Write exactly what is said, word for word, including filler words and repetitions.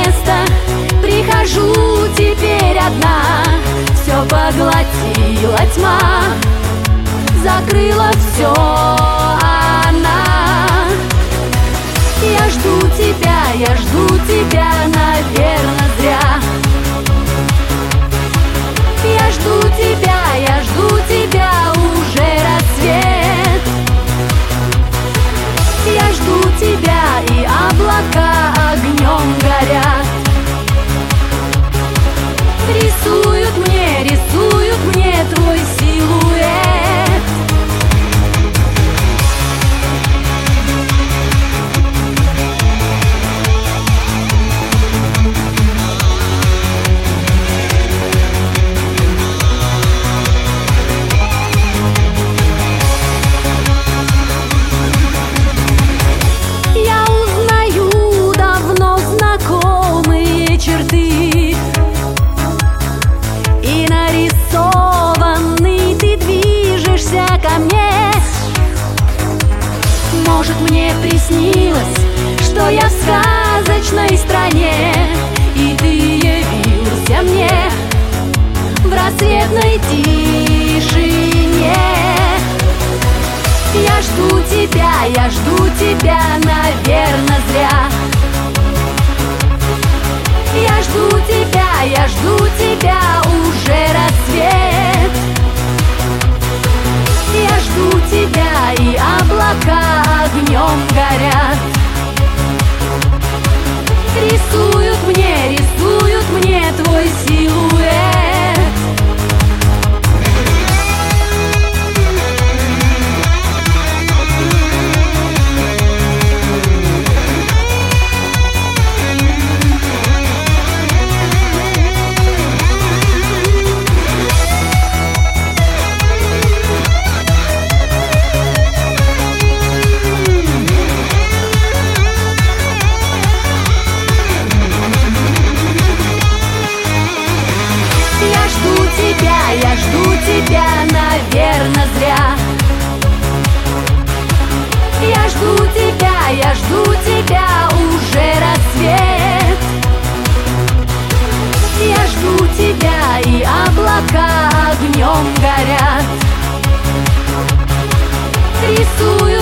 место. Прихожу теперь одна, все поглотила тьма, закрыла все она. Я жду тебя, я жду тебя, наверно, зря. Я жду тебя, я жду тебя, уже рассвет. Я жду тебя, и облака огнем горят. Рисуют мне, рисуют мне твой силуэт. Я узнаю давно знакомые черты, и нарисованный ты движешься ко мне. Может, мне приснилось, что я в сказочной стране, и ты явился мне в рассветной тишине. Я жду тебя, я жду тебя, наверно, зря. Я жду тебя, я жду тебя, уже рассвет. Я жду тебя, и облака огнем горят. Рисуют мне, рисуют мне твой силуэт. Я жду тебя, наверно, зря. Я жду тебя, я жду тебя, уже рассвет. Я жду тебя, и облака огнем горят. Рисую